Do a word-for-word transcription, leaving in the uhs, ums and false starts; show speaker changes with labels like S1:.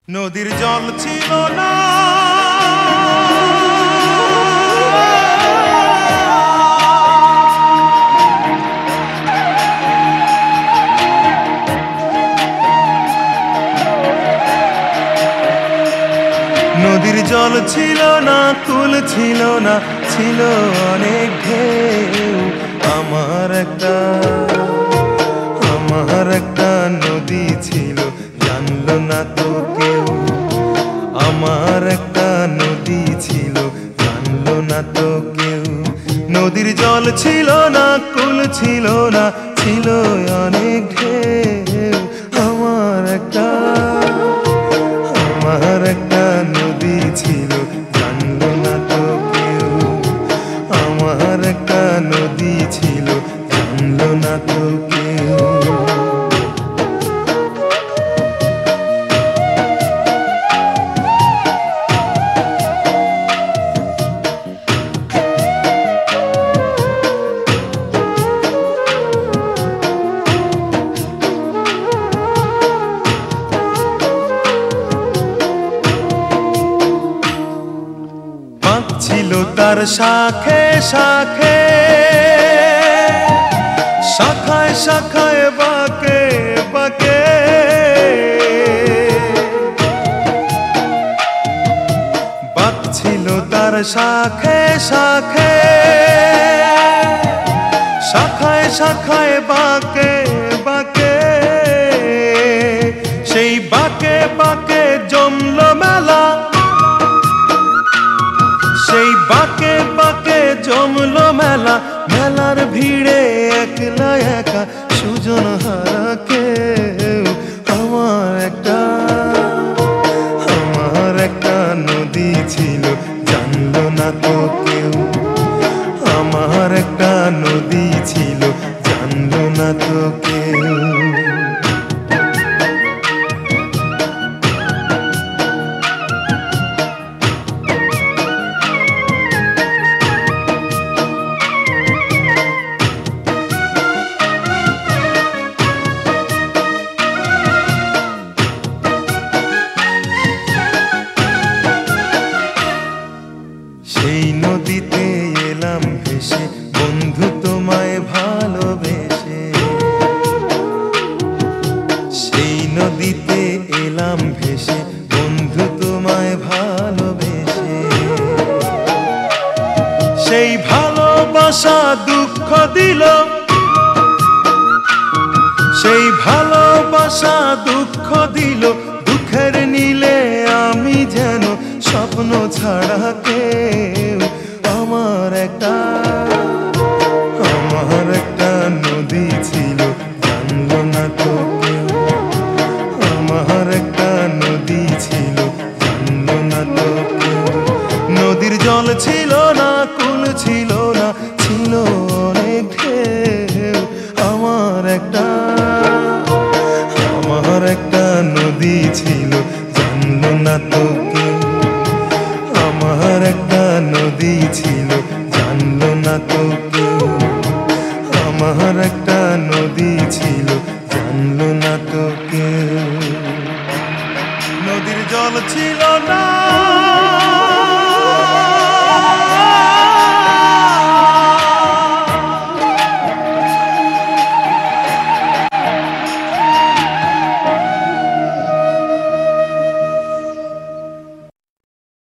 S1: নদীর জল ছিল না, নদীর জল ছিল না, কুল ছিল না, ছিল অনেক ঢেউ। আমার একটা আমার একটা নদী ছিল, জানলো না তো কেউ। আমার একটা নদী ছিল, জানলো না তো কেউ। নদীর জল ছিল না, কুল ছিল না, ছিল অনেক ঢেউ। আমার একটা আমার একটা নদী ছিল, জানলো না তো কেউ। আমার একটা নদী ছিল, জানলো না তো কেউ। ছিল তার শাখে শাখে, শাখায় শাখায় বাঁকে বাঁকে। বাঁক ছিল তার শাখে শাখে, শাখায় শাখায় বাঁকে বাঁকে। সেই বাঁকে বাঁকে জমলো মেলা, সেই বাঁকে বাঁকে জমলো মেলা। মেলার ভিড়ে একলা একা সুজন হারা কেউ। আমার একটা আমার একটা নদী ছিল, জানলো না তো কেউ। আমার একটা নদী ছিল, জানলো না তো কেউ। সেই নদীতে এলাম ভেসে, বন্ধু তোমায় ভালোবেসে। সেই নদীতে এলাম ভেসে, বন্ধু তোমায় ভালোবেসে। সেই ভালোবাসা দুঃখ দিল, সেই ভালোবাসা দুঃখ দিল। দুঃখের নীলে আমি যেন স্বপ্ন ছাড়া কেউ। আমার একটা আমার একটা নদী ছিল, জানলো না তো কেউ। আমার একটা নদী ছিল, জানলো না তো কেউ। নদীর জল ছিল না, কুল ছিল না, ছিল অনেক ঢেউ। আমার একটা আমার একটা নদী ছিল, জানলো না তো কেউ। আমার একটা নদী ছিল, জানলো না তো কেউ। আমার একটা নদী ছিল, জানলো না তো কেউ। নদীর জল ছিল না।